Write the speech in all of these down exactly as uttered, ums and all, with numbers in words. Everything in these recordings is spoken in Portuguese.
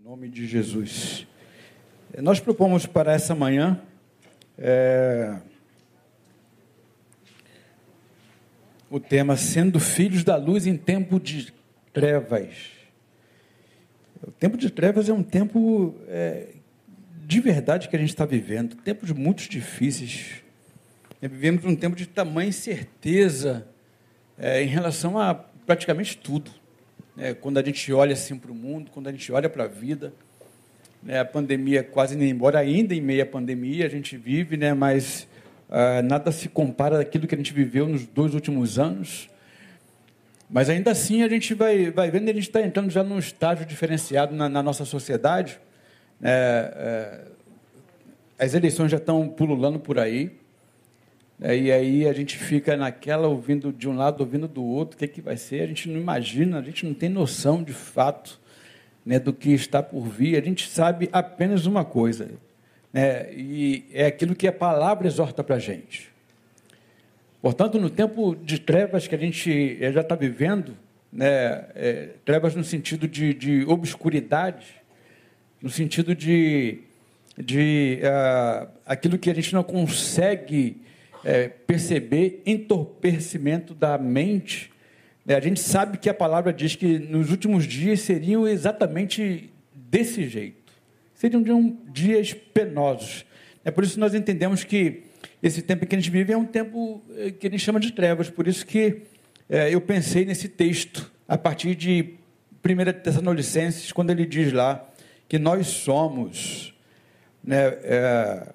Em nome de Jesus. Nós propomos para essa manhã é, o tema Sendo Filhos da Luz em Tempo de Trevas. O tempo de trevas é um tempo é, de verdade que a gente está vivendo, tempos muito difíceis. Vivemos um tempo de tamanha incerteza é, em relação a praticamente tudo. É, quando a gente olha assim para o mundo, quando a gente olha para a vida, né, a pandemia quase nem embora, ainda em meio à pandemia a gente vive, né, mas ah, nada se compara àquilo que a gente viveu nos dois últimos anos. Mas ainda assim a gente vai, vai vendo, a gente está entrando já num estágio diferenciado na, na nossa sociedade. É, é, as eleições já estão pululando por aí. É, e aí a gente fica naquela, ouvindo de um lado, ouvindo do outro, o que, é que vai ser, a gente não imagina, a gente não tem noção de fato, né, do que está por vir, a gente sabe apenas uma coisa, né, e é aquilo que a palavra exorta para a gente. Portanto, no tempo de trevas que a gente já está vivendo, né, é, trevas no sentido de, de obscuridade, no sentido de, de uh, aquilo que a gente não consegue É, perceber, entorpecimento da mente. É, a gente sabe que a palavra diz que nos últimos dias seriam exatamente desse jeito. Seriam dias penosos. É por isso que nós entendemos que esse tempo que a gente vive é um tempo que a gente chama de trevas. Por isso que é, eu pensei nesse texto, a partir de primeira Tessalonicenses, quando ele diz lá que nós somos... Né, é,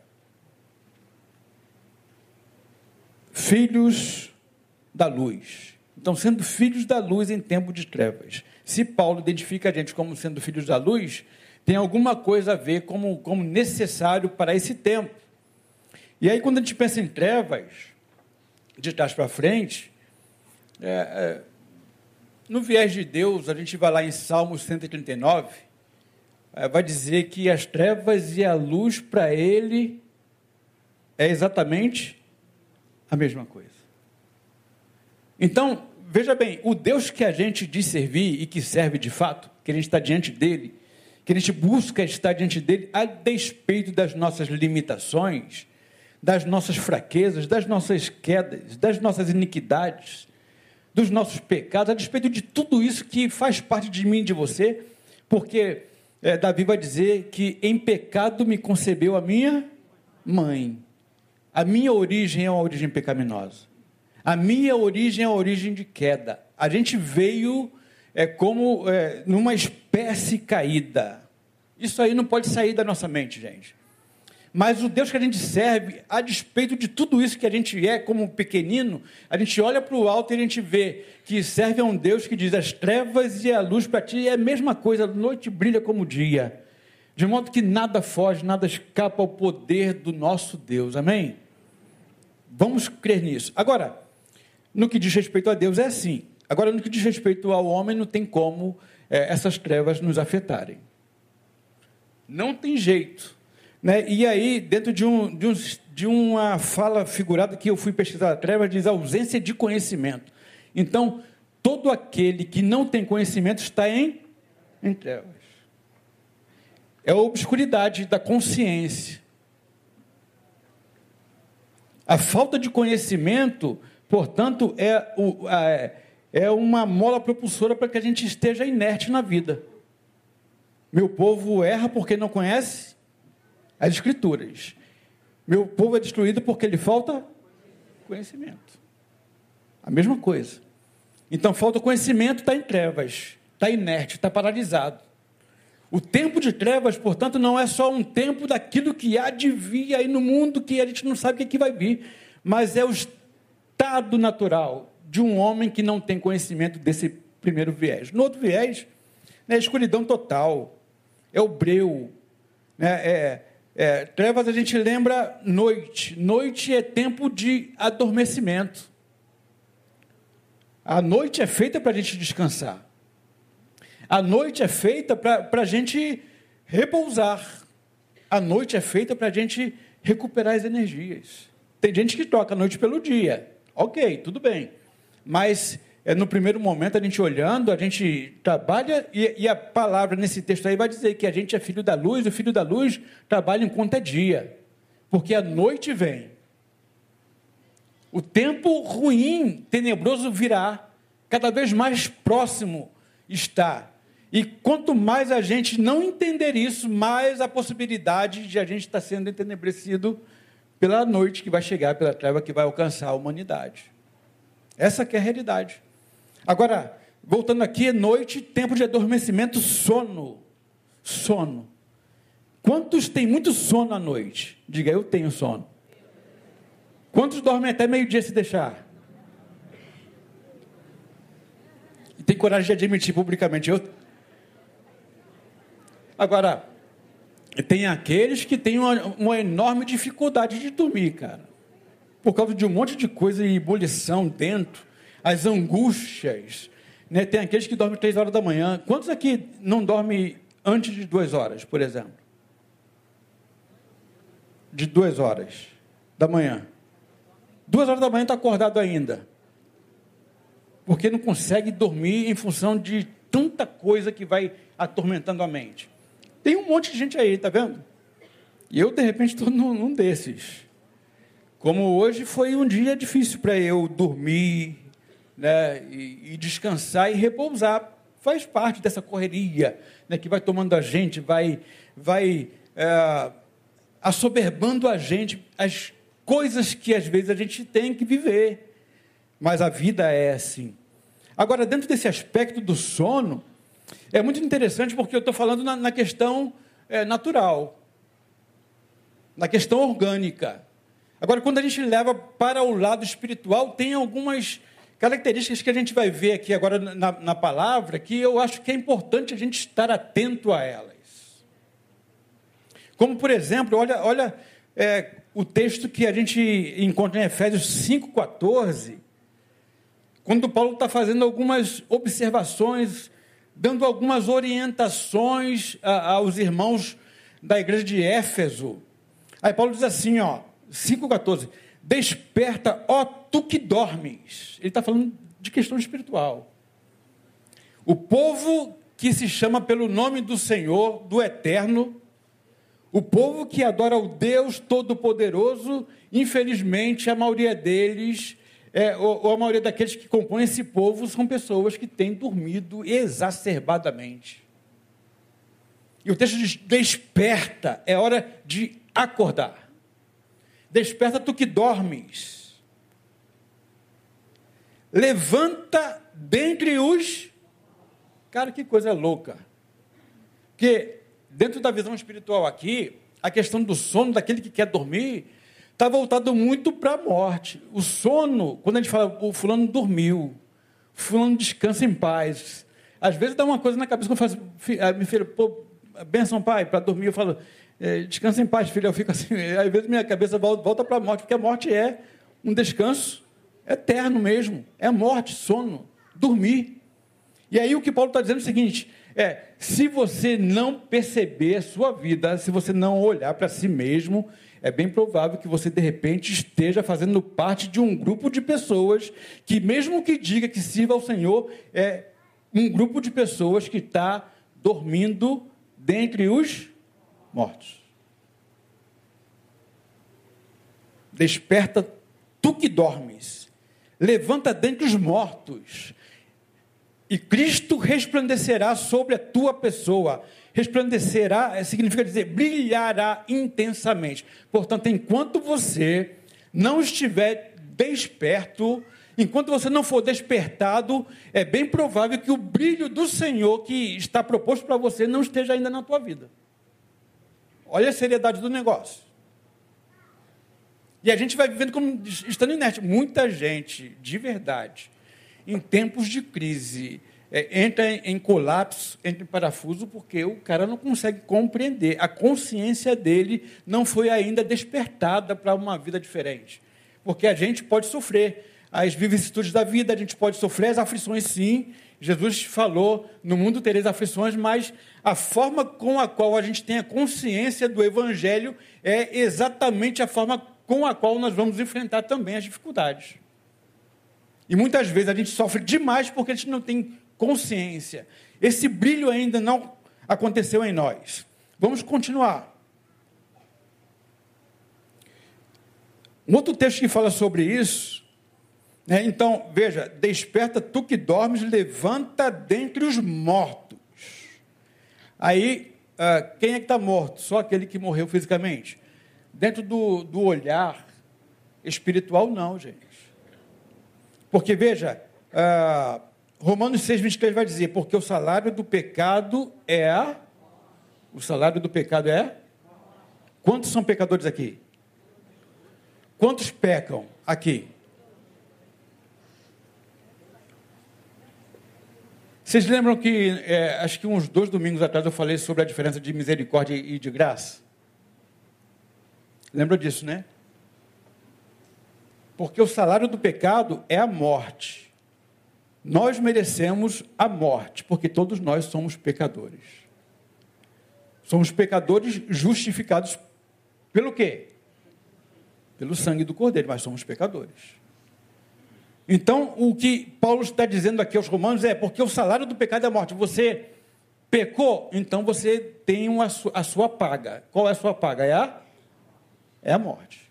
filhos da luz. Então, sendo filhos da luz em tempo de trevas. Se Paulo identifica a gente como sendo filhos da luz, tem alguma coisa a ver como, como necessário para esse tempo. E aí, quando a gente pensa em trevas, de trás para frente, é, é, no viés de Deus, a gente vai lá em Salmos cento e trinta e nove, é, vai dizer que as trevas e a luz para ele é exatamente a mesma coisa. Então, veja bem, o Deus que a gente diz servir e que serve de fato, que a gente está diante dele, que a gente busca estar diante dele, a despeito das nossas limitações, das nossas fraquezas, das nossas quedas, das nossas iniquidades, dos nossos pecados, a despeito de tudo isso que faz parte de mim e de você, porque é, Davi vai dizer que em pecado me concebeu a minha mãe. A minha origem é uma origem pecaminosa. A minha origem é uma origem de queda. A gente veio é, como é, numa espécie caída. Isso aí não pode sair da nossa mente, gente. Mas o Deus que a gente serve, a despeito de tudo isso que a gente é como pequenino, a gente olha para o alto e a gente vê que serve a um Deus que diz: as trevas e a luz para ti é a mesma coisa, a noite brilha como o dia. De modo que nada foge, nada escapa ao poder do nosso Deus. Amém? Vamos crer nisso. Agora, no que diz respeito a Deus é assim. Agora, no que diz respeito ao homem, não tem como é, essas trevas nos afetarem. Não tem jeito. Né? E aí, dentro de, um, de, um, de uma fala figurada que eu fui pesquisar a trevas, diz ausência de conhecimento. Então, todo aquele que não tem conhecimento está em, em trevas. É a obscuridade da consciência. A falta de conhecimento, portanto, é, o, a, é uma mola propulsora para que a gente esteja inerte na vida. Meu povo erra porque não conhece as Escrituras. Meu povo é destruído porque lhe falta conhecimento. A mesma coisa. Então, falta conhecimento, está em trevas, está inerte, está paralisado. O tempo de trevas, portanto, não é só um tempo daquilo que há de vir aí no mundo, que a gente não sabe o que, é que vai vir, mas é o estado natural de um homem que não tem conhecimento desse primeiro viés. No outro viés, né, a escuridão total, é o breu. Né, é, é, trevas a gente lembra noite. Noite é tempo de adormecimento. A noite é feita para a gente descansar. A noite é feita para a gente repousar. A noite é feita para a gente recuperar as energias. Tem gente que troca a noite pelo dia. Ok, tudo bem. Mas é, no primeiro momento, a gente olhando, a gente trabalha, e, e a palavra nesse texto aí vai dizer que a gente é filho da luz, o filho da luz trabalha enquanto é dia, porque a noite vem. O tempo ruim, tenebroso virá, cada vez mais próximo está. E quanto mais a gente não entender isso, mais a possibilidade de a gente estar sendo entenebrecido pela noite que vai chegar, pela treva que vai alcançar a humanidade. Essa que é a realidade. Agora, voltando aqui, noite, tempo de adormecimento, sono. Sono. Quantos têm muito sono à noite? Diga, eu tenho sono. Quantos dormem até meio-dia se deixar? E tem coragem de admitir publicamente. Eu... Agora, tem aqueles que têm uma, uma enorme dificuldade de dormir, cara. Por causa de um monte de coisa e ebulição dentro, as angústias, né? Tem aqueles que dormem três horas da manhã. Quantos aqui não dormem antes de duas horas, por exemplo? De duas horas da manhã. Duas horas da manhã está acordado ainda. Porque não consegue dormir em função de tanta coisa que vai atormentando a mente. Tem um monte de gente aí, tá vendo? E eu, de repente, estou num, num desses. Como hoje foi um dia difícil para eu dormir, né, e, e descansar e repousar. Faz parte dessa correria, né, que vai tomando a gente, vai, vai é, assoberbando a gente, as coisas que às vezes a gente tem que viver. Mas a vida é assim. Agora, dentro desse aspecto do sono, é muito interessante porque eu estou falando na, na questão é, natural, na questão orgânica. Agora, quando a gente leva para o lado espiritual, tem algumas características que a gente vai ver aqui agora na, na palavra, que eu acho que é importante a gente estar atento a elas. Como, por exemplo, olha, olha é, o texto que a gente encontra em Efésios cinco, quatorze, quando Paulo está fazendo algumas observações, dando algumas orientações a, aos irmãos da igreja de Éfeso. Aí Paulo diz assim, ó, cinco, quatorze, desperta, ó tu que dormes. Ele está falando de questão espiritual. O povo que se chama pelo nome do Senhor, do Eterno, o povo que adora o Deus Todo-Poderoso, infelizmente, a maioria deles, é, ou, ou a maioria daqueles que compõem esse povo, são pessoas que têm dormido exacerbadamente. E o texto diz, desperta, é hora de acordar. Desperta tu que dormes. Levanta dentre os... Cara, que coisa louca. Porque dentro da visão espiritual aqui, a questão do sono daquele que quer dormir está voltado muito para a morte. O sono, quando a gente fala, o fulano dormiu, o fulano descansa em paz. Às vezes dá uma coisa na cabeça, quando eu falo, meu filho, pô, benção, pai, para dormir, eu falo, é, descansa em paz, filho. Eu fico assim, às vezes minha cabeça volta para a morte, porque a morte é um descanso eterno mesmo, é morte, sono, dormir. E aí o que Paulo está dizendo é o seguinte, é, se você não perceber a sua vida, se você não olhar para si mesmo, é bem provável que você, de repente, esteja fazendo parte de um grupo de pessoas que, mesmo que diga que sirva ao Senhor, é um grupo de pessoas que está dormindo dentre os mortos. Desperta tu que dormes, levanta dentre os mortos, e Cristo resplandecerá sobre a tua pessoa. Resplandecerá significa dizer, brilhará intensamente. Portanto, enquanto você não estiver desperto, enquanto você não for despertado, é bem provável que o brilho do Senhor que está proposto para você não esteja ainda na tua vida. Olha a seriedade do negócio. E a gente vai vivendo como estando inerte. Muita gente, de verdade, em tempos de crise, é, entra em, em colapso, entra em parafuso, porque o cara não consegue compreender. A consciência dele não foi ainda despertada para uma vida diferente. Porque a gente pode sofrer as vicissitudes da vida, a gente pode sofrer as aflições, sim. Jesus falou, no mundo tereis aflições, mas a forma com a qual a gente tem a consciência do Evangelho é exatamente a forma com a qual nós vamos enfrentar também as dificuldades. E muitas vezes a gente sofre demais porque a gente não tem consciência. Esse brilho ainda não aconteceu em nós. Vamos continuar. Um outro texto que fala sobre isso, né? Então, veja, desperta tu que dormes, levanta dentre os mortos. Aí, uh, quem é que está morto? Só aquele que morreu fisicamente. Dentro do, do olhar espiritual, não, gente. Porque, veja, uh, Romanos seis, vinte e três vai dizer, porque o salário do pecado é a... O salário do pecado é? Quantos são pecadores aqui? Quantos pecam aqui? Vocês lembram que, é, acho que uns dois domingos atrás eu falei sobre a diferença de misericórdia e de graça? Lembra disso, né? Porque o salário do pecado é a morte. Nós merecemos a morte, porque todos nós somos pecadores. Somos pecadores justificados pelo quê? Pelo sangue do Cordeiro, mas somos pecadores. Então, o que Paulo está dizendo aqui aos romanos é, porque o salário do pecado é a morte. Você pecou, então você tem uma, a sua paga. Qual é a sua paga? É a, é a morte.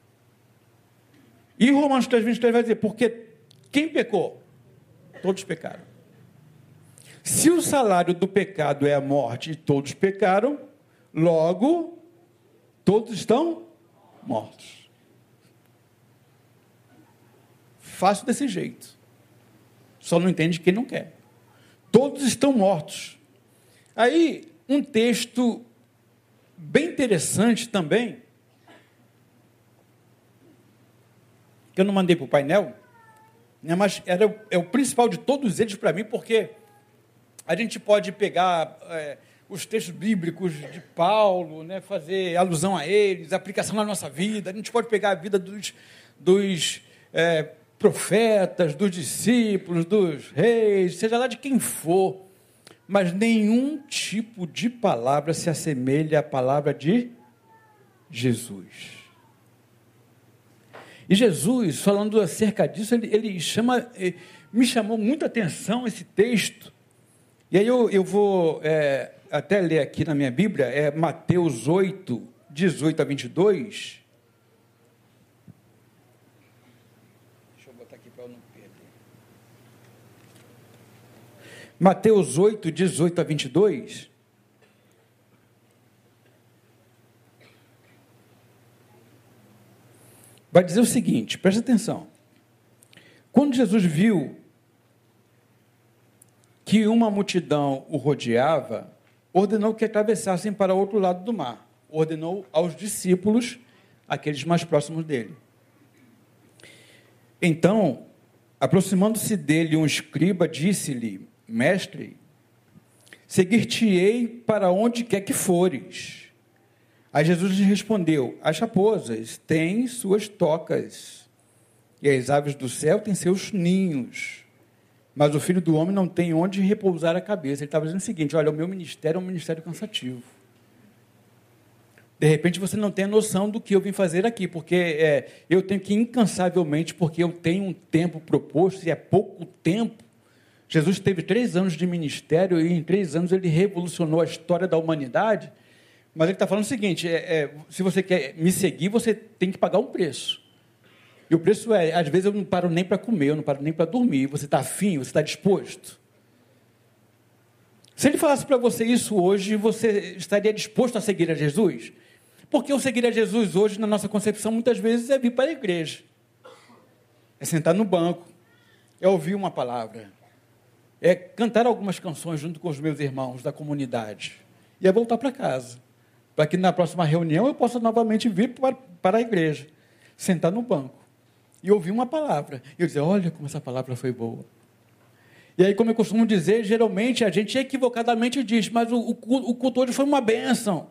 E Romanos três, vinte e três vai dizer, porque quem pecou? Todos pecaram. Se o salário do pecado é a morte e todos pecaram, logo, todos estão mortos. Fácil desse jeito. Só não entende quem não quer. Todos estão mortos. Aí, um texto bem interessante também, que eu não mandei para o painel, né, mas era, é o principal de todos eles para mim, porque a gente pode pegar é, os textos bíblicos de Paulo, né, fazer alusão a eles, aplicação na nossa vida, a gente pode pegar a vida dos, dos é, profetas, dos discípulos, dos reis, seja lá de quem for, mas nenhum tipo de palavra se assemelha à palavra de Jesus. E Jesus, falando acerca disso, ele, ele chama, me chamou muita atenção esse texto. E aí eu, eu vou é, até ler aqui na minha Bíblia, é Mateus oito, dezoito a vinte e dois. Deixa eu botar aqui para eu não perder. Mateus oito, dezoito a vinte e dois. Vai dizer o seguinte, presta atenção. Quando Jesus viu que uma multidão o rodeava, ordenou que atravessassem para o outro lado do mar. Ordenou aos discípulos, aqueles mais próximos dele. Então, aproximando-se dele um escriba, disse-lhe, mestre, seguir-te-ei para onde quer que fores. Aí Jesus lhe respondeu, as raposas têm suas tocas, e as aves do céu têm seus ninhos, mas o Filho do Homem não tem onde repousar a cabeça. Ele estava dizendo o seguinte, olha, o meu ministério é um ministério cansativo. De repente você não tem a noção do que eu vim fazer aqui, porque é, eu tenho que incansavelmente, porque eu tenho um tempo proposto, e é pouco tempo. Jesus teve três anos de ministério, e em três anos ele revolucionou a história da humanidade. Mas ele está falando o seguinte, é, é, se você quer me seguir, você tem que pagar um preço. E o preço é, às vezes eu não paro nem para comer, eu não paro nem para dormir. Você está afim, você está disposto? Se ele falasse para você isso hoje, você estaria disposto a seguir a Jesus? Porque eu seguir a Jesus hoje, na nossa concepção, muitas vezes é vir para a igreja. É sentar no banco, é ouvir uma palavra, é cantar algumas canções junto com os meus irmãos da comunidade, e é voltar para casa. Para que na próxima reunião eu possa novamente vir para, para a igreja, sentar no banco e ouvir uma palavra. E eu dizer, olha como essa palavra foi boa. E aí, como eu costumo dizer, geralmente a gente equivocadamente diz, mas o, o, o culto hoje foi uma bênção.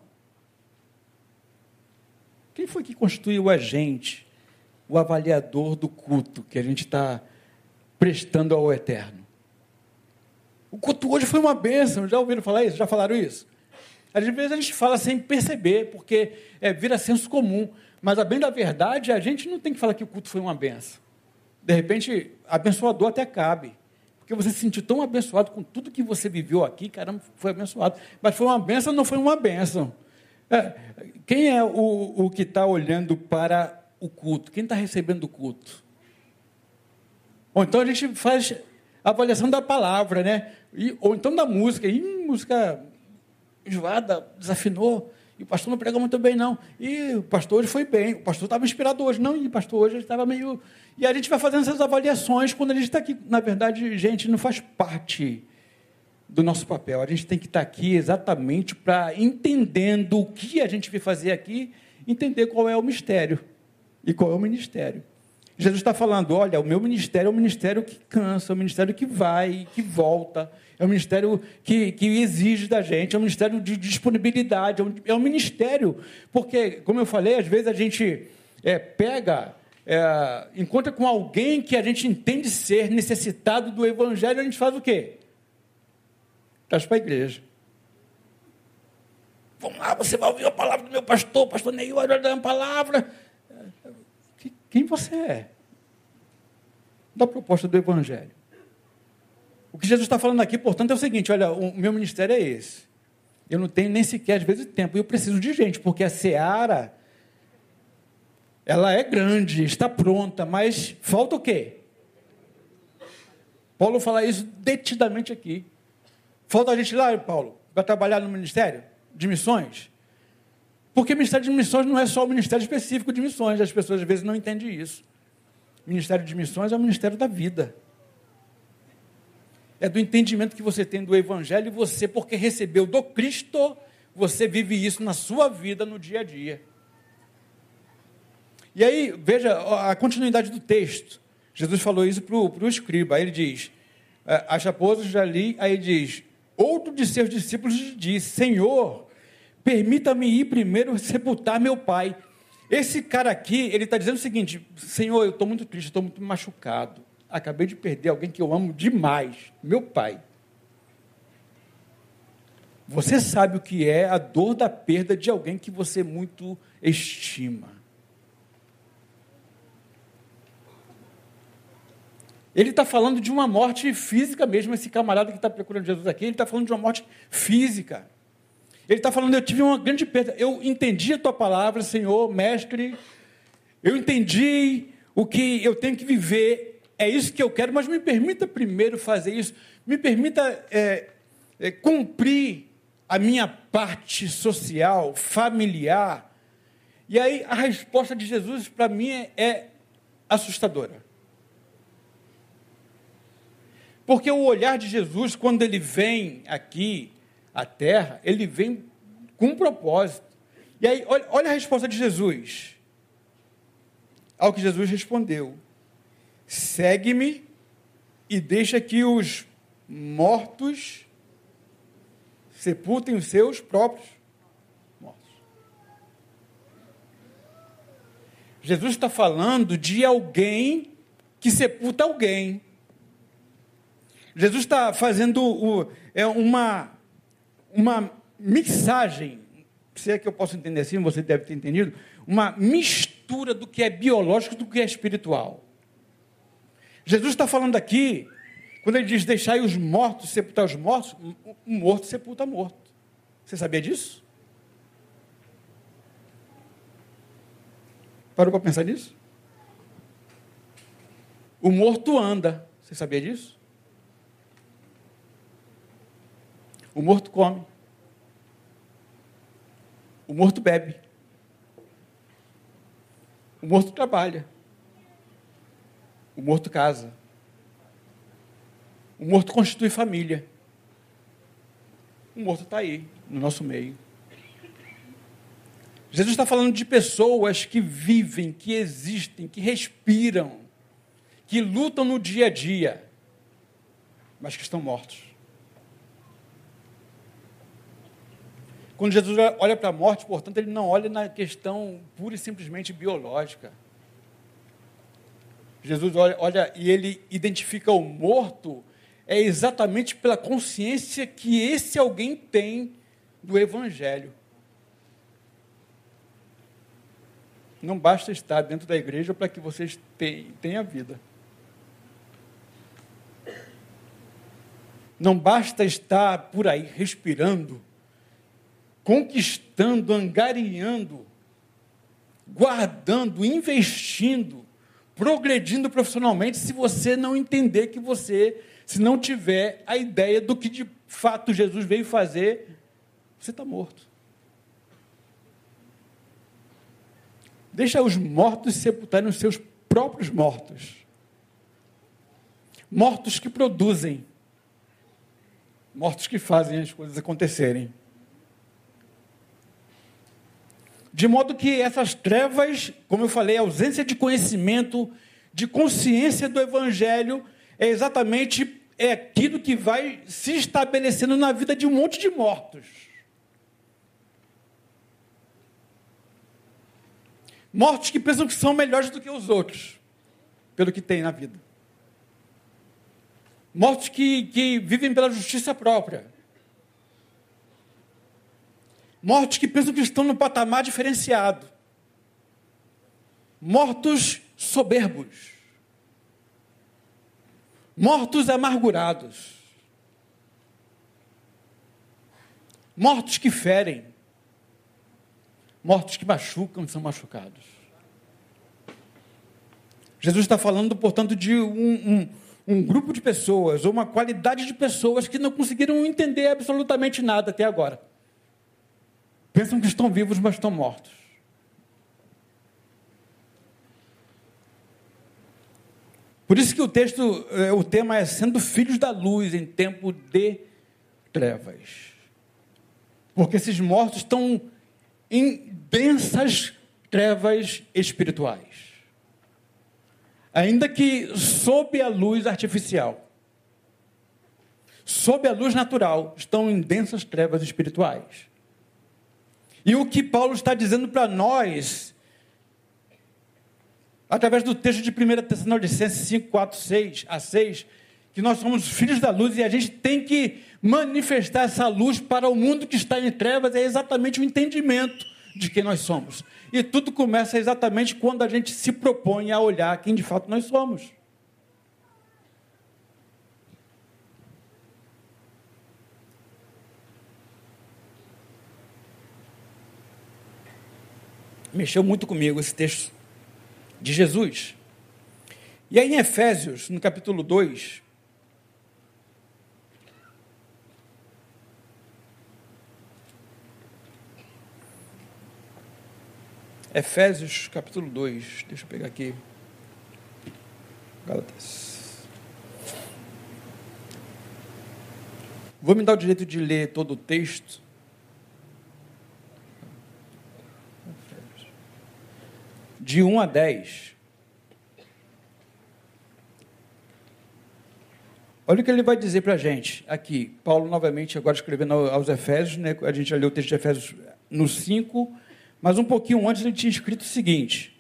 Quem foi que constituiu a gente, o avaliador do culto que a gente está prestando ao Eterno? O culto hoje foi uma bênção. Já ouviram falar isso? Já falaram isso? Às vezes a gente fala sem perceber, porque é, vira senso comum. Mas, a bem da verdade, a gente não tem que falar que o culto foi uma benção. De repente, abençoador até cabe. Porque você se sentiu tão abençoado com tudo que você viveu aqui, caramba, foi abençoado. Mas foi uma bênção, não foi uma bênção. É, quem é o, o que está olhando para o culto? Quem está recebendo o culto? Ou então a gente faz a avaliação da palavra, né? E, ou então da música. E música enjoada, desafinou. E o pastor não pregou muito bem, não. E o pastor hoje foi bem. O pastor estava inspirado hoje. Não, e o pastor hoje estava meio... E a gente vai fazendo essas avaliações quando a gente está aqui. Na verdade, gente, não faz parte do nosso papel. A gente tem que estar aqui exatamente para, entendendo o que a gente veio fazer aqui, entender qual é o mistério e qual é o ministério. Jesus está falando, olha, o meu ministério é um ministério que cansa, é um ministério que vai, que volta, é um ministério que, que exige da gente, é um ministério de disponibilidade, é um, é um ministério, porque, como eu falei, às vezes a gente é, pega, é, encontra com alguém que a gente entende ser necessitado do evangelho, a gente faz o quê? Traz para a igreja. Vamos lá, você vai ouvir a palavra do meu pastor, pastor Neil, vai dar uma palavra. Quem você é? Da proposta do evangelho. O que Jesus está falando aqui, portanto, é o seguinte, olha, o meu ministério é esse. Eu não tenho nem sequer, às vezes, tempo. Eu preciso de gente, porque a seara, ela é grande, está pronta, mas falta o quê? Paulo fala isso detidamente aqui. Falta a gente lá, Paulo, para trabalhar no ministério de missões. Porque o ministério de missões não é só o ministério específico de missões. As pessoas, às vezes, não entendem isso. O ministério de missões é o ministério da vida. É do entendimento que você tem do evangelho e você, porque recebeu do Cristo, você vive isso na sua vida, no dia a dia. E aí, veja a continuidade do texto. Jesus falou isso para o escriba. Aí ele diz, as raposas já li, aí ele diz, outro de seus discípulos disse, Senhor, permita-me ir primeiro sepultar meu pai. Esse cara aqui, ele está dizendo o seguinte, Senhor, eu estou muito triste, estou muito machucado. Acabei de perder alguém que eu amo demais, meu pai. Você sabe o que é a dor da perda de alguém que você muito estima. Ele está falando de uma morte física mesmo, esse camarada que está procurando Jesus aqui, ele está falando de uma morte física. Ele está falando, eu tive uma grande perda, eu entendi a tua palavra, Senhor, mestre, eu entendi o que eu tenho que viver, é isso que eu quero, mas me permita primeiro fazer isso, me permita é, é, cumprir a minha parte social, familiar. E aí a resposta de Jesus para mim é, é assustadora. Porque o olhar de Jesus, quando ele vem aqui à terra, ele vem com um propósito. E aí, olha, olha a resposta de Jesus. Ao que Jesus respondeu: segue-me e deixa que os mortos sepultem os seus próprios mortos. Jesus está falando de alguém que sepulta alguém. Jesus está fazendo o, é uma, uma mixagem, se é que eu posso entender assim, você deve ter entendido, uma mistura do que é biológico do que é espiritual. Jesus está falando aqui, quando ele diz deixai os mortos sepultar os mortos, um morto sepulta morto. Você sabia disso? Parou para pensar nisso? O morto anda. Você sabia disso? O morto come. O morto bebe. O morto trabalha. O morto casa. O morto constitui família. O morto está aí, no nosso meio. Jesus está falando de pessoas que vivem, que existem, que respiram, que lutam no dia a dia, mas que estão mortos. Quando Jesus olha para a morte, portanto, ele não olha na questão pura e simplesmente biológica. Jesus olha, olha e ele identifica o morto é exatamente pela consciência que esse alguém tem do Evangelho. Não basta estar dentro da igreja para que vocês tenham vida. Não basta estar por aí respirando, conquistando, angariando, guardando, investindo, progredindo profissionalmente, se você não entender que você, se não tiver a ideia do que de fato Jesus veio fazer, você está morto. Deixa os mortos sepultarem os seus próprios mortos. Mortos que produzem. Mortos que fazem as coisas acontecerem. De modo que essas trevas, como eu falei, a ausência de conhecimento, de consciência do Evangelho, é exatamente é aquilo que vai se estabelecendo na vida de um monte de mortos. Mortos que pensam que são melhores do que os outros, pelo que tem na vida. Mortos que, que vivem pela justiça própria. Mortos que pensam que estão num patamar diferenciado. Mortos soberbos. Mortos amargurados. Mortos que ferem. Mortos que machucam e são machucados. Jesus está falando, portanto, de um, um, um grupo de pessoas, ou uma qualidade de pessoas que não conseguiram entender absolutamente nada até agora. Pensam que estão vivos, mas estão mortos. Por isso que o texto, o tema é sendo filhos da luz em tempo de trevas. Porque esses mortos estão em densas trevas espirituais. Ainda que sob a luz artificial, sob a luz natural, estão em densas trevas espirituais. E o que Paulo está dizendo para nós, através do texto de primeira Tessalonicenses cinco, quatro, seis a seis, que nós somos filhos da luz e a gente tem que manifestar essa luz para o mundo que está em trevas, é exatamente o entendimento de quem nós somos. E tudo começa exatamente quando a gente se propõe a olhar quem de fato nós somos. Mexeu muito comigo esse texto de Jesus. E aí em Efésios, no capítulo dois, Efésios, capítulo dois, deixa eu pegar aqui, Gálatas. Vou me dar o direito de ler todo o texto. De um a dez. Olha o que ele vai dizer para a gente aqui. Paulo, novamente, agora escrevendo aos Efésios, né? A gente já leu o texto de Efésios no cinco, mas um pouquinho antes ele tinha escrito o seguinte: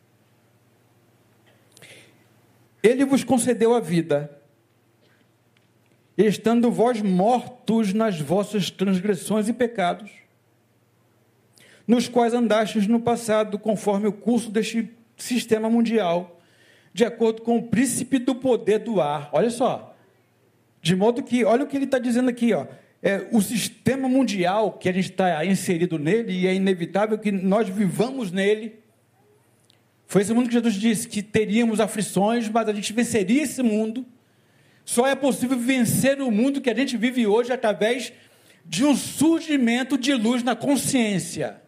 Ele vos concedeu a vida, estando vós mortos nas vossas transgressões e pecados, nos quais andastes no passado, conforme o curso deste sistema mundial, de acordo com o príncipe do poder do ar. Olha só, de modo que, olha o que ele está dizendo aqui, ó, é, o sistema mundial que a gente está inserido nele, e é inevitável que nós vivamos nele. Foi esse mundo que Jesus disse que teríamos aflições, mas a gente venceria esse mundo. Só é possível vencer o mundo que a gente vive hoje através de um surgimento de luz na consciência.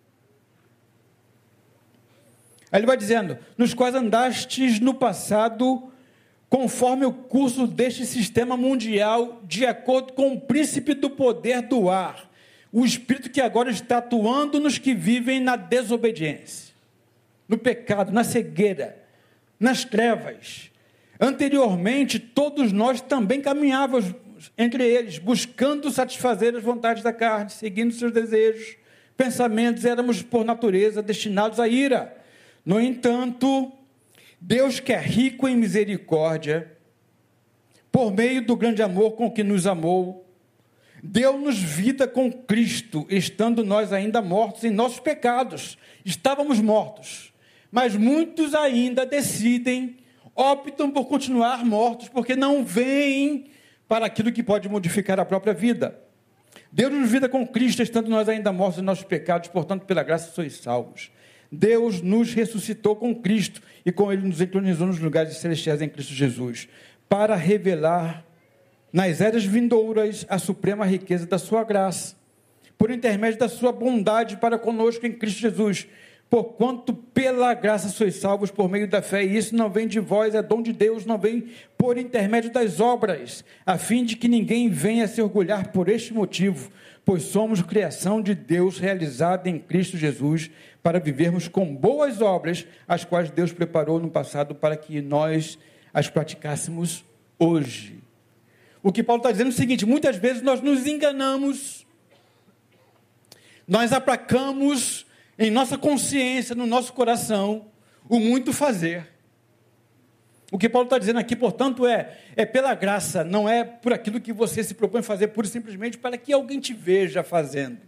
Aí ele vai dizendo, nos quais andastes no passado, conforme o curso deste sistema mundial, de acordo com o príncipe do poder do ar, o espírito que agora está atuando nos que vivem na desobediência, no pecado, na cegueira, nas trevas. Anteriormente, todos nós também caminhávamos entre eles, buscando satisfazer as vontades da carne, seguindo seus desejos, pensamentos, éramos por natureza destinados à ira. No entanto, Deus, que é rico em misericórdia, por meio do grande amor com que nos amou, deu-nos vida com Cristo, estando nós ainda mortos em nossos pecados. Estávamos mortos, mas muitos ainda decidem, optam por continuar mortos, porque não veem para aquilo que pode modificar a própria vida. Deus nos vida com Cristo, estando nós ainda mortos em nossos pecados, portanto, pela graça sois salvos. Deus nos ressuscitou com Cristo e com Ele nos entronizou nos lugares celestiais em Cristo Jesus, para revelar nas eras vindouras a suprema riqueza da sua graça, por intermédio da sua bondade para conosco em Cristo Jesus, porquanto pela graça sois salvos por meio da fé, e isso não vem de vós, é dom de Deus, não vem por intermédio das obras, a fim de que ninguém venha se orgulhar por este motivo, pois somos criação de Deus realizada em Cristo Jesus, para vivermos com boas obras, as quais Deus preparou no passado para que nós as praticássemos hoje. O que Paulo está dizendo é o seguinte: muitas vezes nós nos enganamos, nós aplacamos em nossa consciência, no nosso coração, o muito fazer. O que Paulo está dizendo aqui, portanto, é, é pela graça, não é por aquilo que você se propõe fazer, pura e simplesmente para que alguém te veja fazendo.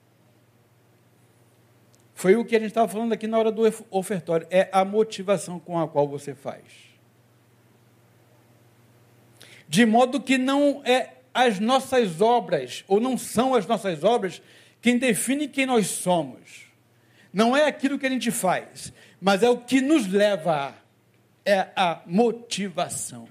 Foi o que a gente estava falando aqui na hora do ofertório, é a motivação com a qual você faz. De modo que não é as nossas obras, ou não são as nossas obras, quem define quem nós somos. Não é aquilo que a gente faz, mas é o que nos leva a, é a motivação.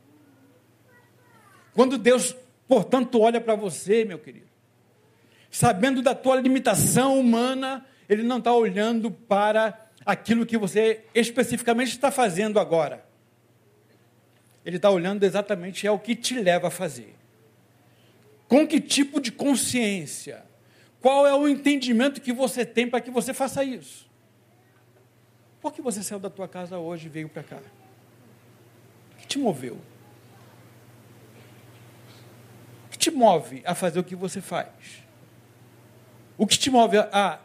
Quando Deus, portanto, olha para você, meu querido, sabendo da tua limitação humana, Ele não está olhando para aquilo que você especificamente está fazendo agora. Ele está olhando exatamente é o que te leva a fazer. Com que tipo de consciência? Qual é o entendimento que você tem para que você faça isso? Por que você saiu da tua casa hoje e veio para cá? O que te moveu? O que te move a fazer o que você faz? O que te move a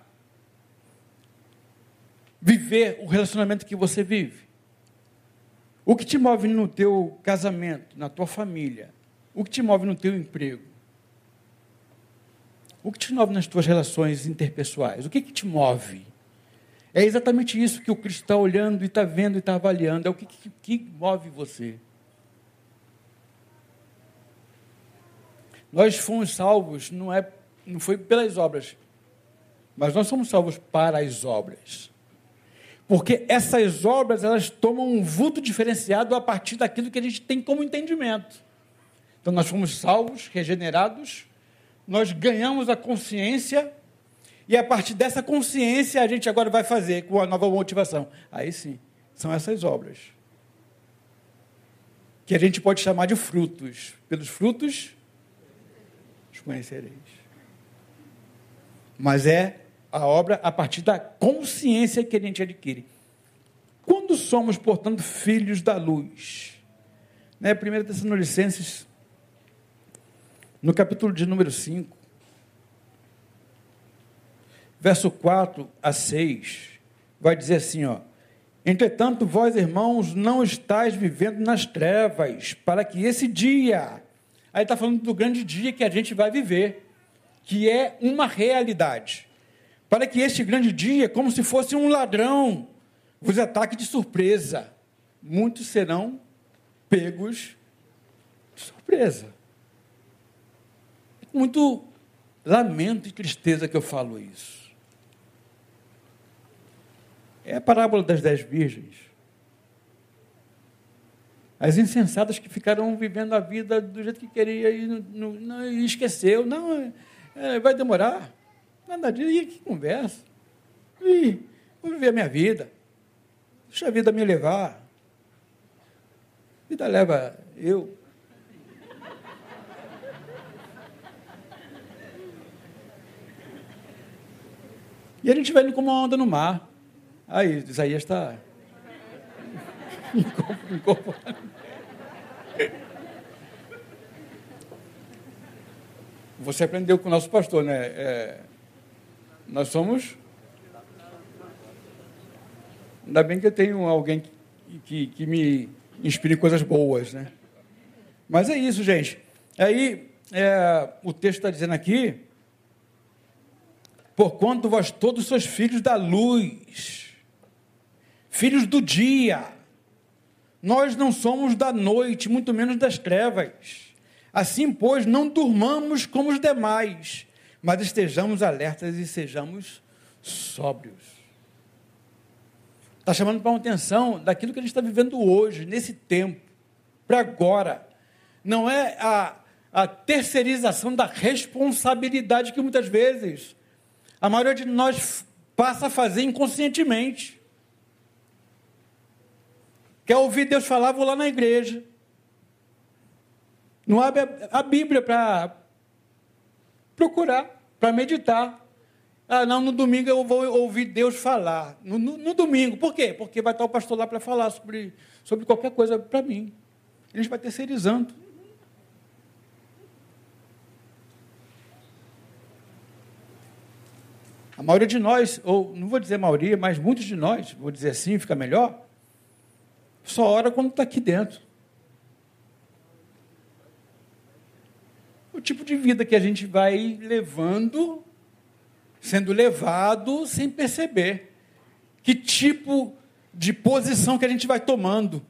viver o relacionamento que você vive? O que te move no teu casamento, na tua família? O que te move no teu emprego? O que te move nas tuas relações interpessoais? O que, que te move? É exatamente isso que o Cristo está olhando e está vendo e está avaliando. É o que, que, que move você. Nós fomos salvos, não, é, não foi pelas obras, mas nós somos salvos para as obras. Porque essas obras, elas tomam um vulto diferenciado a partir daquilo que a gente tem como entendimento. Então, nós fomos salvos, regenerados, nós ganhamos a consciência, e a partir dessa consciência, a gente agora vai fazer com a nova motivação. Aí sim, são essas obras. Que a gente pode chamar de frutos. Pelos frutos, os conhecereis. Mas é a obra a partir da consciência que a gente adquire. Quando somos, portanto, filhos da luz? Né? primeira Tessalonicenses, no capítulo de número cinco, verso quatro a seis, vai dizer assim, ó: entretanto, vós, irmãos, não estáis vivendo nas trevas, para que esse dia, aí está falando do grande dia que a gente vai viver, que é uma realidade, para que este grande dia, como se fosse um ladrão, vos ataque de surpresa. Muitos serão pegos de surpresa. Com muito lamento e tristeza que eu falo isso. É a parábola das dez virgens. As insensatas que ficaram vivendo a vida do jeito que queria e, não, não, e esqueceu. Não, é, vai demorar. Nada disso. E que conversa. Ih, vou viver a minha vida. Deixa a vida me levar. A vida leva eu. E a gente vai indo como uma onda no mar. Aí, Isaías está incorporado. Você aprendeu com o nosso pastor, né? É, nós somos... Ainda bem que eu tenho alguém que, que, que me inspire coisas boas, né? Mas é isso, gente. Aí, é, o texto está dizendo aqui: porquanto vós todos sois filhos da luz, filhos do dia. Nós não somos da noite, muito menos das trevas. Assim, pois, não durmamos como os demais, mas estejamos alertas e sejamos sóbrios. Está chamando para uma atenção daquilo que a gente está vivendo hoje, nesse tempo, para agora. Não é a, a terceirização da responsabilidade que muitas vezes a maioria de nós passa a fazer inconscientemente. Quer ouvir Deus falar, vou lá na igreja. Não abre a Bíblia para procurar, para meditar. Ah, não, no domingo eu vou ouvir Deus falar. No, no, no domingo, por quê? Porque vai estar o pastor lá para falar sobre, sobre qualquer coisa para mim. A gente vai terceirizando. A maioria de nós, ou não vou dizer maioria, mas muitos de nós, vou dizer assim, fica melhor, só ora quando está aqui dentro. O tipo de vida que a gente vai levando, sendo levado sem perceber. Que tipo de posição que a gente vai tomando.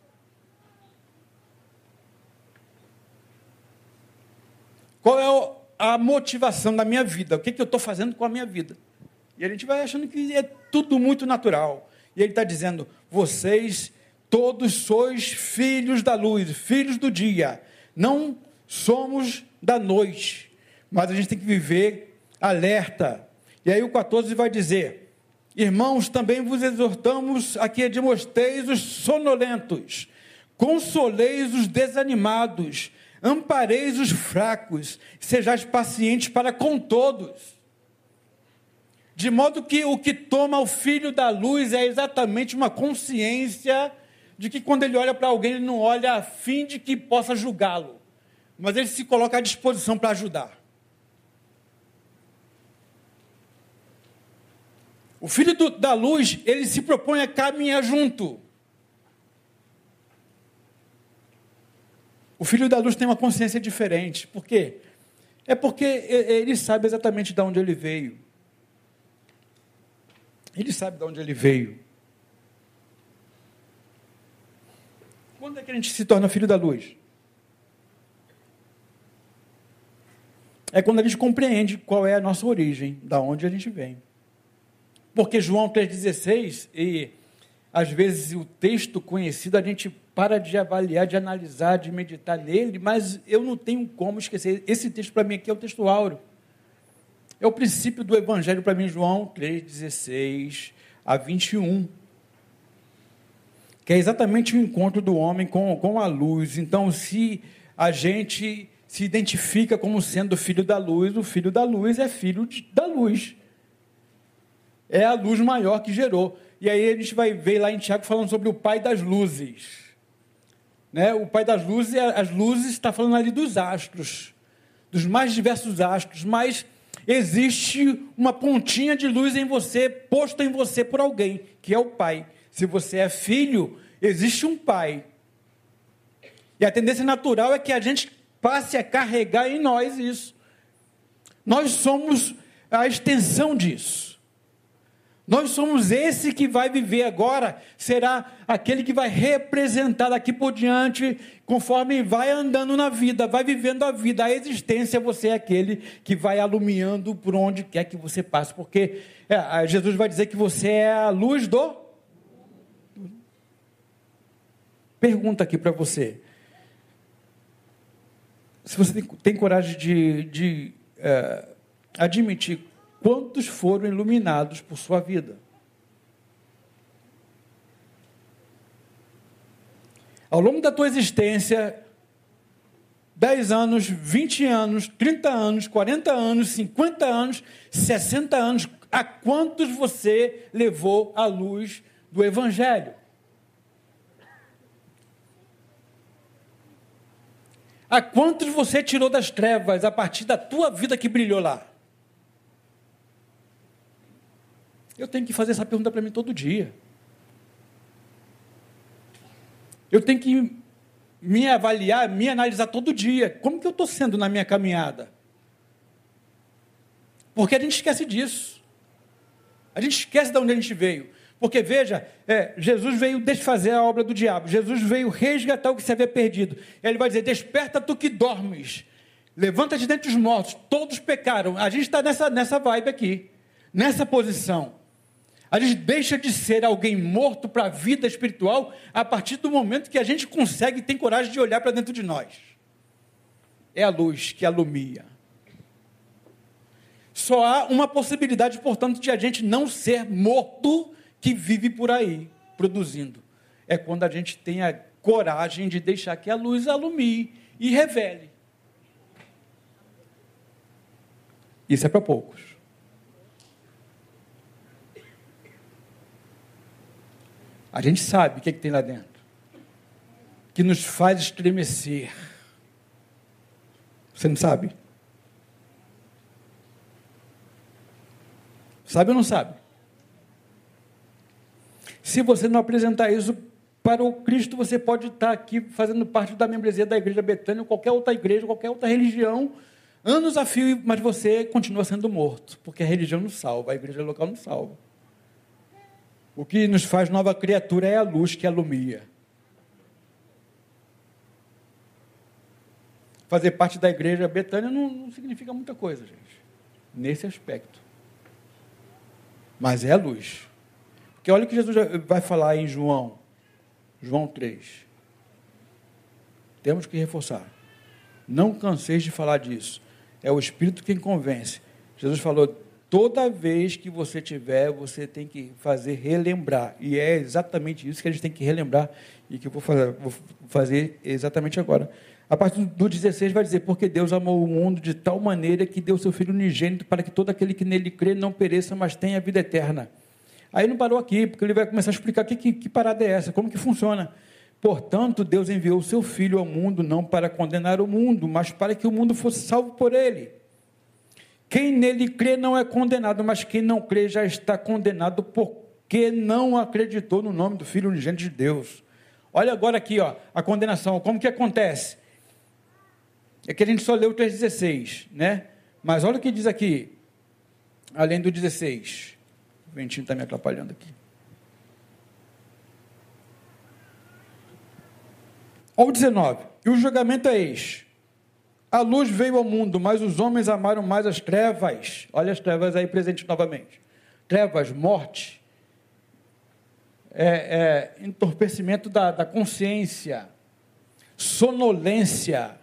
Qual é a motivação da minha vida? O que, que eu estou fazendo com a minha vida? E a gente vai achando que é tudo muito natural. E ele está dizendo, vocês todos sois filhos da luz, filhos do dia. Não somos da noite, mas a gente tem que viver alerta. E aí o quatorze vai dizer, irmãos, também vos exortamos a que admoesteis os sonolentos, consoleis os desanimados, ampareis os fracos, sejais pacientes para com todos. De modo que o que toma o filho da luz é exatamente uma consciência de que quando ele olha para alguém, ele não olha a fim de que possa julgá-lo, mas ele se coloca à disposição para ajudar. O filho do, da luz, ele se propõe a caminhar junto. O filho da luz tem uma consciência diferente. Por quê? É porque ele sabe exatamente de onde ele veio. Ele sabe de onde ele veio. Quando é que a gente se torna filho da luz? É quando a gente compreende qual é a nossa origem, da onde a gente vem. Porque João três dezesseis, e às vezes o texto conhecido, a gente para de avaliar, de analisar, de meditar nele, mas eu não tenho como esquecer. Esse texto para mim aqui é o texto áureo. É o princípio do Evangelho para mim, João três dezesseis a vinte e um. Que é exatamente o encontro do homem com, com a luz. Então, se a gente se identifica como sendo filho da luz, o filho da luz é filho de, da luz. É a luz maior que gerou. E aí a gente vai ver lá em Tiago falando sobre o pai das luzes. Né? O pai das luzes, as luzes, está falando ali dos astros, dos mais diversos astros, mas existe uma pontinha de luz em você, posta em você por alguém, que é o pai. Se você é filho, existe um pai. E a tendência natural é que a gente passe a carregar em nós isso. Nós somos a extensão disso. Nós somos esse que vai viver agora, será aquele que vai representar daqui por diante, conforme vai andando na vida, vai vivendo a vida, a existência, você é aquele que vai alumiando por onde quer que você passe, porque é, Jesus vai dizer que você é a luz do... Pergunta aqui para você, se você tem, tem coragem de, de é, admitir quantos foram iluminados por sua vida? Ao longo da tua existência, dez anos, vinte anos, trinta anos, quarenta anos, cinquenta anos, sessenta anos, a quantos você levou à luz do Evangelho? A quantos você tirou das trevas a partir da tua vida que brilhou lá? Eu tenho que fazer essa pergunta para mim todo dia. Eu tenho que me avaliar, me analisar todo dia. Como que eu estou sendo na minha caminhada? Porque a gente esquece disso. A gente esquece de onde a gente veio. Porque, veja, é, Jesus veio desfazer a obra do diabo. Jesus veio resgatar o que se havia perdido. Ele vai dizer, desperta tu que dormes. Levanta-te dentre os mortos. Todos pecaram. A gente está nessa, nessa vibe aqui. Nessa posição. A gente deixa de ser alguém morto para a vida espiritual a partir do momento que a gente consegue e tem coragem de olhar para dentro de nós. É a luz que alumia. Só há uma possibilidade, portanto, de a gente não ser morto que vive por aí, produzindo. É quando a gente tem a coragem de deixar que a luz alumie e revele. Isso é para poucos. A gente sabe o que, é que tem lá dentro, que nos faz estremecer. Você não sabe? Sabe ou não sabe? Se você não apresentar isso para o Cristo, você pode estar aqui fazendo parte da membresia da Igreja Betânia, ou qualquer outra igreja, qualquer outra religião, anos a fio, mas você continua sendo morto, porque a religião não salva, a igreja local não salva. O que nos faz nova criatura é a luz que alumia. Fazer parte da Igreja Betânia não, não significa muita coisa, gente, nesse aspecto. Mas é a luz. Porque olha o que Jesus vai falar em João, João três. Temos que reforçar. Não canseis de falar disso. É o Espírito quem convence. Jesus falou, toda vez que você tiver, você tem que fazer relembrar. E é exatamente isso que a gente tem que relembrar e que eu vou fazer, vou fazer exatamente agora. A partir do dezesseis vai dizer, porque Deus amou o mundo de tal maneira que deu seu Filho unigênito para que todo aquele que nele crê não pereça, mas tenha a vida eterna. Aí não parou aqui, porque ele vai começar a explicar que, que, que parada é essa, como que funciona. Portanto, Deus enviou o seu Filho ao mundo, não para condenar o mundo, mas para que o mundo fosse salvo por ele. Quem nele crê não é condenado, mas quem não crê já está condenado, porque não acreditou no nome do Filho unigênito de Deus. Olha agora aqui, ó, a condenação, como que acontece? É que a gente só leu o três dezesseis, né? Mas olha o que diz aqui, além do dezesseis. O ventinho está me atrapalhando aqui. Olha o dezenove. E o julgamento é este. A luz veio ao mundo, mas os homens amaram mais as trevas. Olha as trevas aí presentes novamente. Trevas, morte, é, é, entorpecimento da, da consciência, sonolência,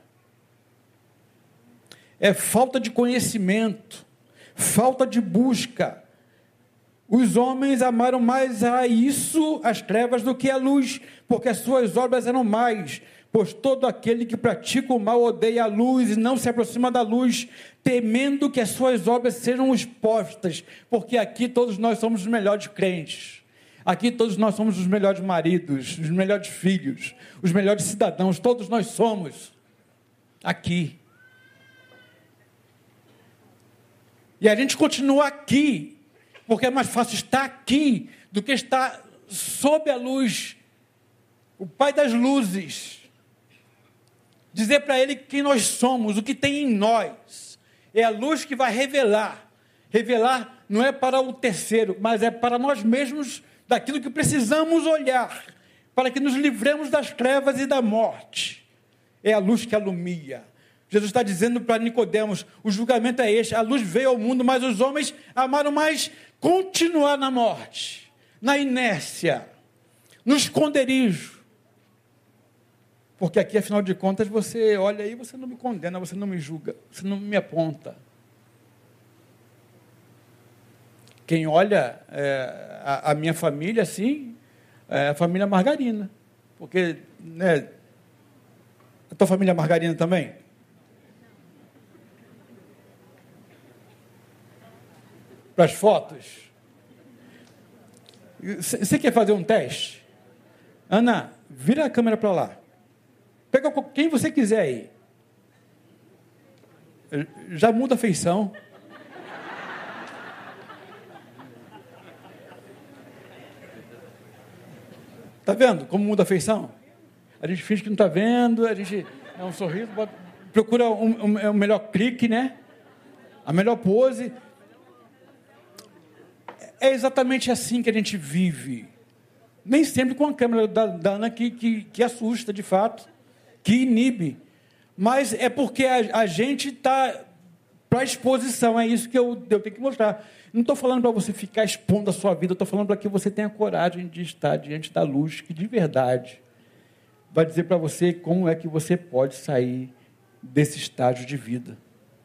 é falta de conhecimento, falta de busca. Os homens amaram mais a isso, as trevas, do que a luz, porque as suas obras eram mais. Pois todo aquele que pratica o mal odeia a luz e não se aproxima da luz, temendo que as suas obras sejam expostas, porque aqui todos nós somos os melhores crentes. Aqui todos nós somos os melhores maridos, os melhores filhos, os melhores cidadãos, todos nós somos aqui. E a gente continua aqui, porque é mais fácil estar aqui do que estar sob a luz, o Pai das luzes. Dizer para ele quem nós somos, o que tem em nós. É a luz que vai revelar. Revelar não é para o terceiro, mas é para nós mesmos, daquilo que precisamos olhar, para que nos livremos das trevas e da morte. É a luz que alumia. Jesus está dizendo para Nicodemos, o julgamento é este, a luz veio ao mundo, mas os homens amaram mais continuar na morte, na inércia, no esconderijo. Porque aqui, afinal de contas, você olha aí, você não me condena, você não me julga, você não me aponta. Quem olha é, a, a minha família, assim, é a família Margarina. Porque, né, a tua família é Margarina também? Para as fotos? Você quer fazer um teste? Ana, vira a câmera para lá. Pega quem você quiser aí. Já muda a feição. Está vendo como muda a feição? A gente finge que não está vendo, a gente dá um sorriso, bota, procura o um, um, um melhor clique, né? A melhor pose. é exatamente assim que a gente vive. Nem sempre com a câmera da, da Ana que, que, que assusta, de fato, que inibe. Mas é porque a, a gente está para exposição, é isso que eu, eu tenho que mostrar. Não estou falando para você ficar expondo a sua vida, estou falando para que você tenha coragem de estar diante da luz, que de verdade vai dizer para você como é que você pode sair desse estágio de vida.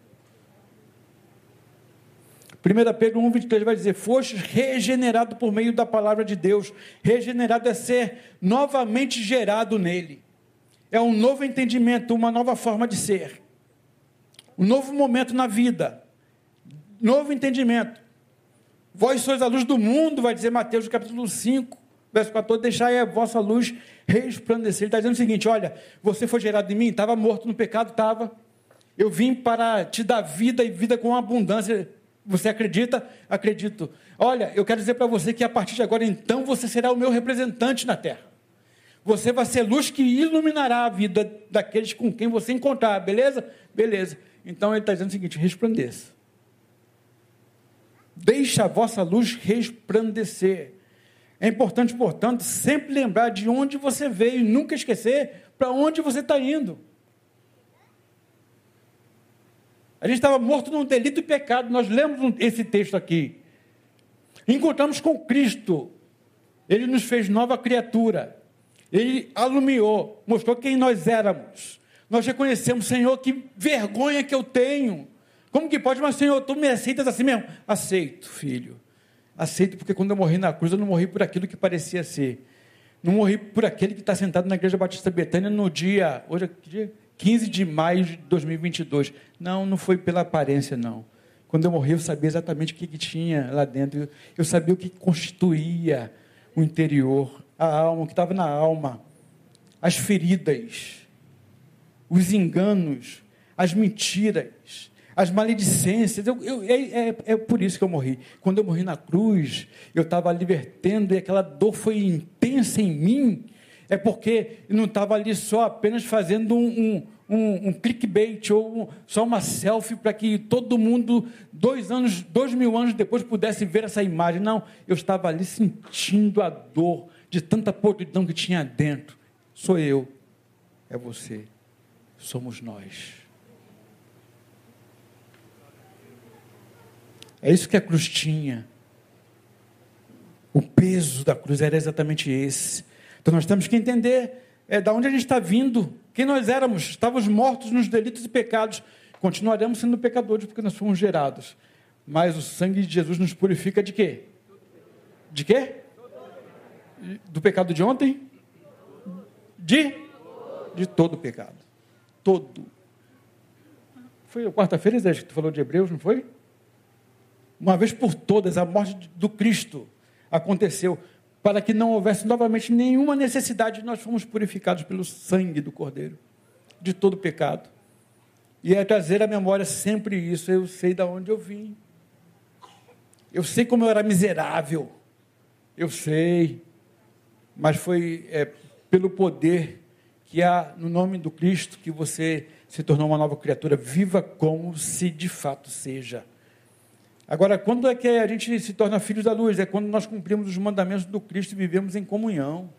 primeira Pedro um, vinte e três vai dizer: fostes regenerado por meio da palavra de Deus. Regenerado é ser novamente gerado nele. É um novo entendimento, uma nova forma de ser. Um novo momento na vida. Novo entendimento. Vós sois a luz do mundo, vai dizer Mateus capítulo cinco, verso quatorze, deixai a vossa luz resplandecer. Ele está dizendo o seguinte: olha, você foi gerado em mim, estava morto no pecado, estava. Eu vim para te dar vida e vida com abundância. Você acredita? Acredito. Olha, eu quero dizer para você que a partir de agora, então, você será o meu representante na terra. Você vai ser luz que iluminará a vida daqueles com quem você encontrar, beleza? Beleza. Então, ele está dizendo o seguinte: resplandeça. Deixa a vossa luz resplandecer. É importante, portanto, sempre lembrar de onde você veio e nunca esquecer para onde você está indo. A gente estava morto num delito e pecado. Nós lemos esse texto aqui. Encontramos com Cristo. Ele nos fez nova criatura. Ele alumiou, mostrou quem nós éramos. Nós reconhecemos: Senhor, que vergonha que eu tenho. Como que pode? Mas, Senhor, tu me aceitas assim mesmo? Aceito, filho. Aceito, porque quando eu morri na cruz, eu não morri por aquilo que parecia ser. Não morri por aquele que está sentado na Igreja Batista Betânia no dia... Hoje é que dia? quinze de maio de dois mil e vinte e dois. Não, não foi pela aparência, não. Quando eu morri, eu sabia exatamente o que, que tinha lá dentro. Eu sabia o que constituía o interior, a alma, o que estava na alma, as feridas, os enganos, as mentiras, as maledicências. Eu, eu, é, é, é por isso que eu morri. Quando eu morri na cruz, eu estava ali vertendo, e aquela dor foi intensa em mim. É porque eu não estava ali só apenas fazendo um, um, um, um clickbait, ou um, só uma selfie para que todo mundo, dois anos, dois mil anos depois, pudesse ver essa imagem. Não, eu estava ali sentindo a dor de tanta podridão que tinha dentro. Sou eu, é você, somos nós. É isso que a cruz tinha. O peso da cruz era exatamente esse. Então nós temos que entender é, de onde a gente está vindo, quem nós éramos. Estávamos mortos nos delitos e pecados, continuaremos sendo pecadores porque nós fomos gerados, mas o sangue de Jesus nos purifica de quê? De quê? Do pecado de ontem? De? De todo pecado. Todo. Foi quarta-feira, Zé, que tu falou de Hebreus, não foi? Uma vez por todas, a morte do Cristo aconteceu para que não houvesse novamente nenhuma necessidade. Nós fomos purificados pelo sangue do Cordeiro, de todo pecado. E é trazer à memória sempre isso. Eu sei de onde eu vim. Eu sei como eu era miserável. Eu sei. Mas foi é, pelo poder que há no nome do Cristo que você se tornou uma nova criatura. Viva como se de fato seja. Agora, quando é que a gente se torna filhos da luz? É quando nós cumprimos os mandamentos do Cristo e vivemos em comunhão.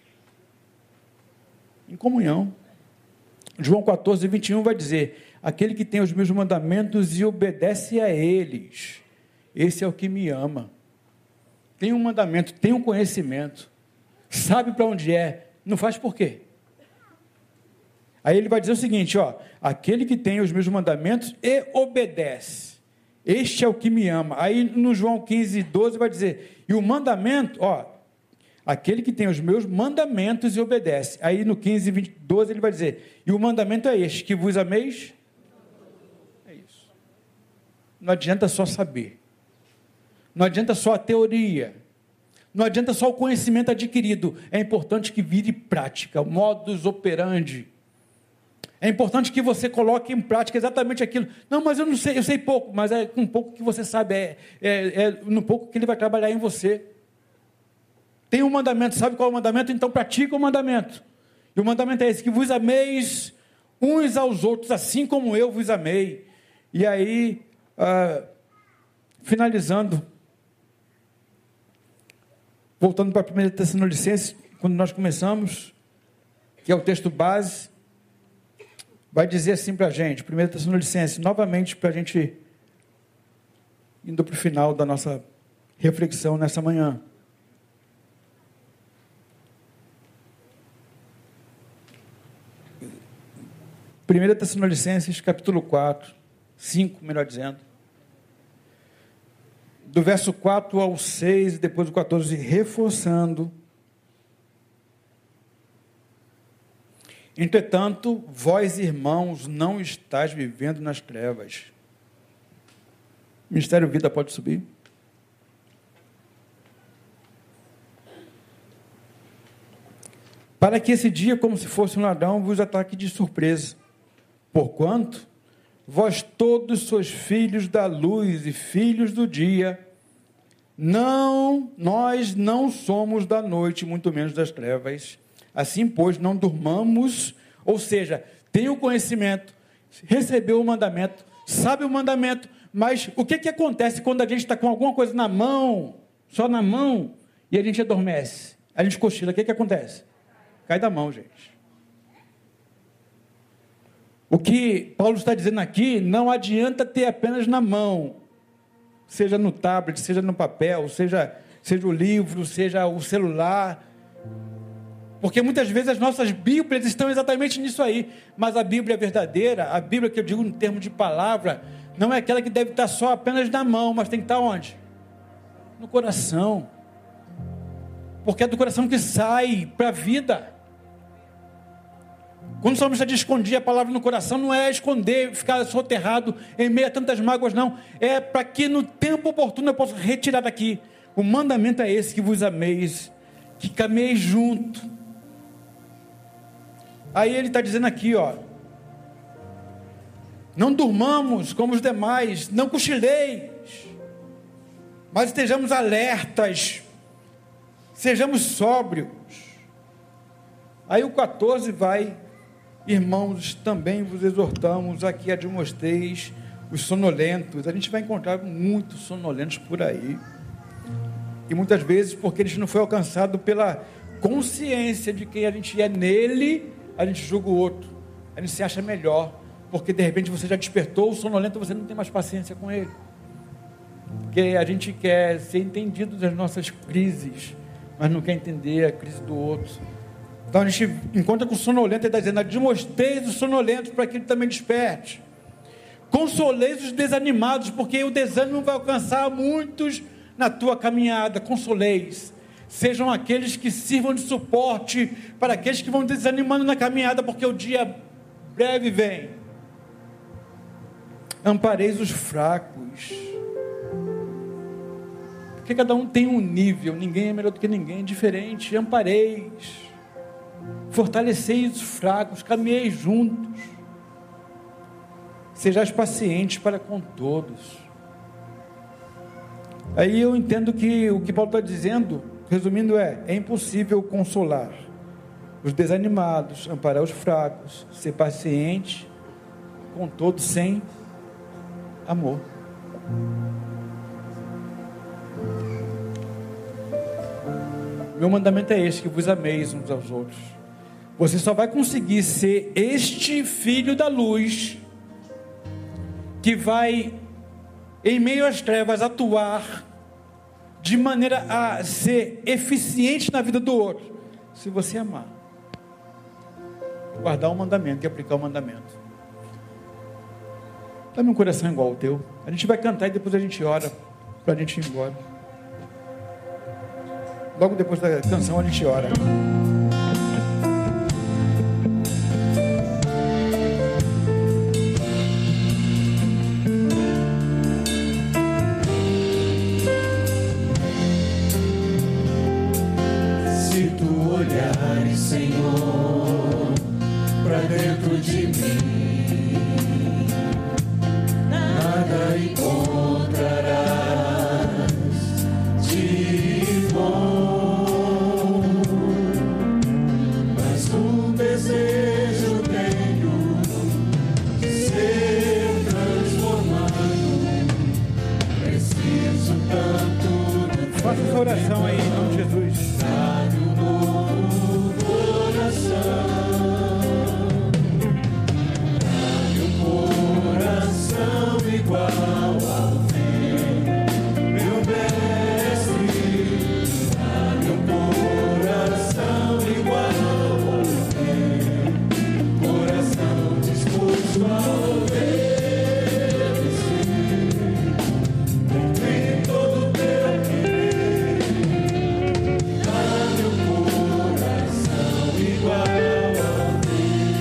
Em comunhão. João quatorze, vinte e um vai dizer: aquele que tem os meus mandamentos e obedece a eles, esse é o que me ama. Tem um mandamento, tem um conhecimento, sabe para onde é, não faz por quê? Aí ele vai dizer o seguinte, ó: aquele que tem os meus mandamentos e obedece, este é o que me ama. Aí no João quinze, doze vai dizer: e o mandamento, ó, aquele que tem os meus mandamentos e obedece. Aí no quinze, vinte, doze ele vai dizer: e o mandamento é este, que vos ameis. É isso. Não adianta só saber. Não adianta só a teoria. Não adianta só o conhecimento adquirido. É importante que vire prática, modus operandi. É importante que você coloque em prática exatamente aquilo. Não, mas eu não sei, eu sei pouco, mas é com pouco que você sabe, é, é, é no pouco que ele vai trabalhar em você. Tem um mandamento, sabe qual é o mandamento? Então pratica o mandamento. E o mandamento é esse: que vos ameis uns aos outros, assim como eu vos amei. E aí, ah, finalizando, voltando para a primeira Tessalonicenses, quando nós começamos, que é o texto base, vai dizer assim para a gente, primeira Tessalonicenses, novamente para a gente, indo para o final da nossa reflexão nessa manhã. primeira Tessalonicenses, capítulo quatro, cinco, melhor dizendo, do verso quatro ao seis, e depois do quatorze, reforçando. Entretanto, vós, irmãos, não estáis vivendo nas trevas. Ministério Vida pode subir. Para que esse dia, como se fosse um ladrão, vos ataque de surpresa. Porquanto, vós todos sois filhos da luz e filhos do dia. Não, nós não somos da noite, muito menos das trevas. Assim, pois, não durmamos, ou seja, tem o conhecimento, recebeu o mandamento, sabe o mandamento, mas o que, que acontece quando a gente está com alguma coisa na mão, só na mão, e a gente adormece? A gente cochila, o que, que acontece? Cai da mão, gente. O que Paulo está dizendo aqui, não adianta ter apenas na mão, seja no tablet, seja no papel, seja, seja o livro, seja o celular, porque muitas vezes as nossas Bíblias estão exatamente nisso aí, mas a Bíblia verdadeira, a Bíblia que eu digo em termos de palavra, não é aquela que deve estar só apenas na mão, mas tem que estar onde? No coração, porque é do coração que sai para a vida. Quando o salmista diz escondir a palavra no coração, não é esconder, ficar soterrado em meio a tantas mágoas, não. É para que no tempo oportuno eu possa retirar daqui. O mandamento é esse, que vos ameis, que caminheis junto. Aí ele está dizendo aqui, ó, não durmamos como os demais, não cochileis, mas estejamos alertas, sejamos sóbrios. Aí o quatorze vai... Irmãos, também vos exortamos a que admoesteis os sonolentos. A gente vai encontrar muitos sonolentos por aí. E muitas vezes, porque a gente não foi alcançado pela consciência de quem a gente é nele, a gente julga o outro. A gente se acha melhor. Porque de repente você já despertou o sonolento, você não tem mais paciência com ele. Porque a gente quer ser entendido das nossas crises, mas não quer entender a crise do outro. Então a gente encontra com o sonolento, ele está dizendo, admoesteis os sonolentos para que ele também desperte. Consoleis os desanimados, porque o desânimo vai alcançar muitos na tua caminhada. Consoleis. Sejam aqueles que sirvam de suporte para aqueles que vão desanimando na caminhada, porque o dia breve vem. Ampareis os fracos. Porque cada um tem um nível, ninguém é melhor do que ninguém, é diferente. Ampareis. Fortaleceis os fracos, caminheis juntos, sejais pacientes para com todos. Aí eu entendo que o que Paulo está dizendo, resumindo, é, é impossível consolar os desanimados, amparar os fracos, ser paciente com todos sem amor. Meu mandamento é este, que vos ameis uns aos outros. Você só vai conseguir ser este filho da luz, que vai, em meio às trevas, atuar de maneira a ser eficiente na vida do outro, se você amar, guardar o mandamento e aplicar o mandamento. Dá-me um coração igual ao teu. A gente vai cantar e depois a gente ora para a gente ir embora. Logo depois da canção a gente ora. Se tu olhares, Senhor, para dentro de mim, nada encontrarás de bom. Faça essa oração aí em nome de Jesus. Jesus. Dá-me um novo coração, dá-me um coração igual ao teu, meu mestre. Dá-me um coração igual ao teu, coração disposto a obedecer, cumprir todo o teu querer. Dá-me um coração igual ao teu.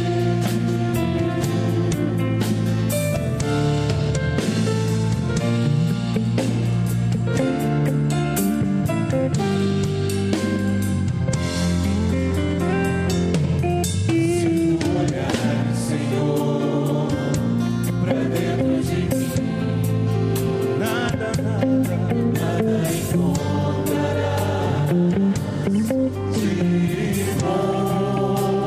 Se tu olhares, Senhor, pra dentro de mim, nada, nada, nada encontrarás de bom.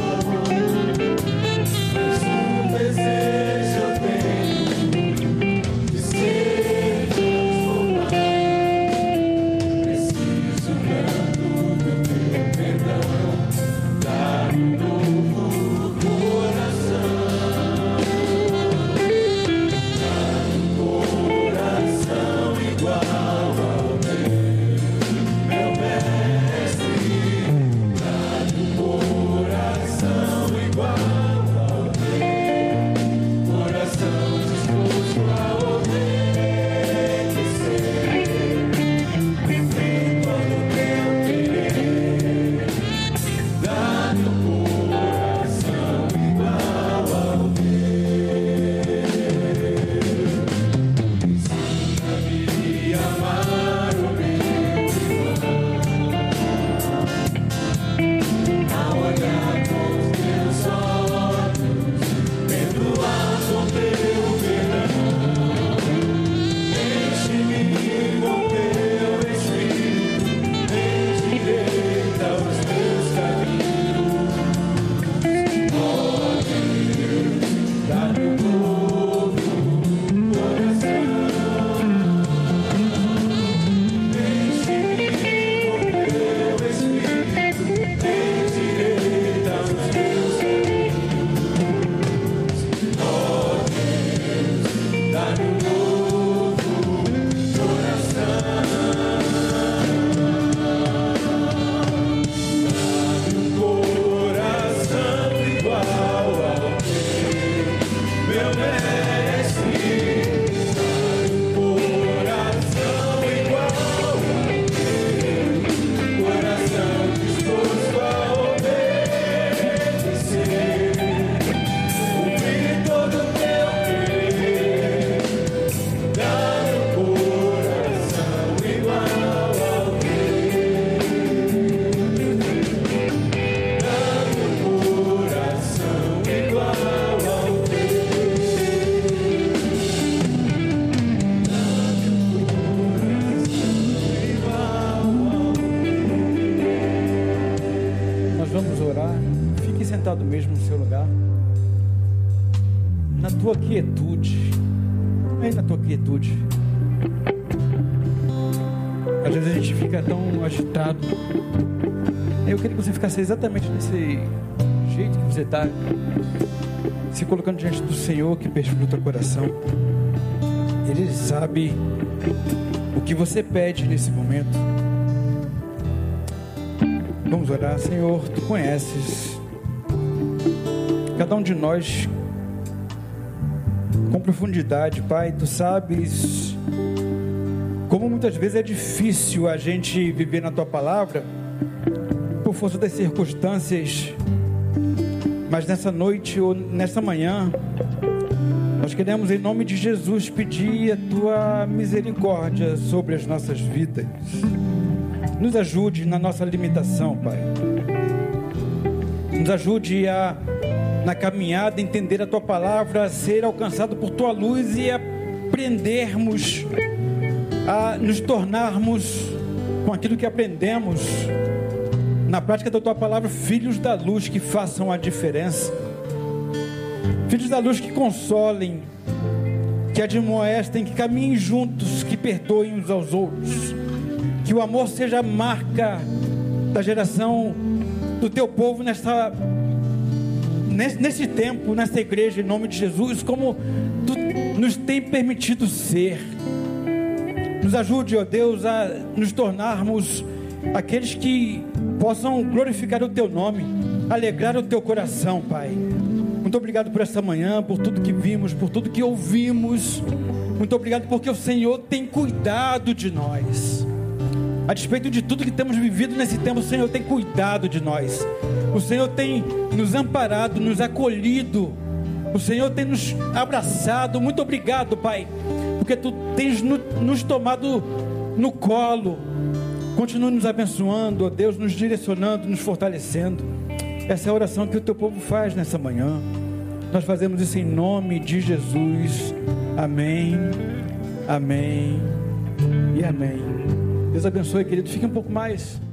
Mas um desejo eu tenho de ser transformado. Preciso tanto do teu perdão. Dá-me um novo coração, dá-me um coração igual ao teu, meu mestre. Dá-me um coração igual ao teu, coração disposto a obedecer, cumprir todo o teu querer. Dá-me um coração igual ao teu. Ensina-me a amar o meu irmão, a olhar com os teus olhos, perdoar com teu perdão. Enche-me com teu Espírito, endireita os teus caminhos. Ó Deus, dá-me um novo coração. Enche-me com teu Espírito, endireita os teus caminhos. Ó Deus, dá-me um novo coração. Dá-me um coração igual ao teu, meu mestre. Dá-me um coração igual ao teu, coração disposto a obedecer, cumprir todo o teu querer. Dá-me um coração igual ao teu, dá-me um coração igual ao teu, dá-me um coração igual ao Nós vamos orar. Fique sentado mesmo no seu lugar. Na tua quietude. Aí na tua quietude. Às vezes a gente fica tão agitado. Eu queria que você ficasse exatamente nesse jeito que você está, se colocando diante do Senhor que perscruta o teu coração. Ele sabe o que você pede nesse momento. Vamos orar. Senhor, tu conheces cada um de nós com profundidade, Pai. Tu sabes como muitas vezes é difícil a gente viver na tua palavra por força das circunstâncias, mas nessa noite ou nessa manhã nós queremos, em nome de Jesus, pedir a tua misericórdia sobre as nossas vidas. Nos ajude na nossa limitação, Pai. Nos ajude a, na caminhada, entender a tua palavra, a ser alcançado por tua luz e aprendermos, a nos tornarmos, com aquilo que aprendemos na prática da tua palavra, filhos da luz que façam a diferença. Filhos da luz que consolem, que admoestem, que caminhem juntos, que perdoem uns aos outros. Que o amor seja a marca da geração do teu povo nessa, nesse, nesse tempo, nessa igreja, em nome de Jesus, como tu nos tem permitido ser. Nos ajude, ó Deus, a nos tornarmos aqueles que possam glorificar o teu nome, alegrar o teu coração, Pai. Muito obrigado por essa manhã, por tudo que vimos, por tudo que ouvimos. Muito obrigado porque o Senhor tem cuidado de nós. A despeito de tudo que temos vivido nesse tempo, o Senhor tem cuidado de nós. O Senhor tem nos amparado, nos acolhido. O Senhor tem nos abraçado. Muito obrigado, Pai, porque Tu tens no, nos tomado no colo. Continua nos abençoando, ó Deus, nos direcionando, nos fortalecendo. Essa é a oração que o Teu povo faz nessa manhã. Nós fazemos isso em nome de Jesus. Amém, amém e amém. Deus abençoe, querido. Fique um pouco mais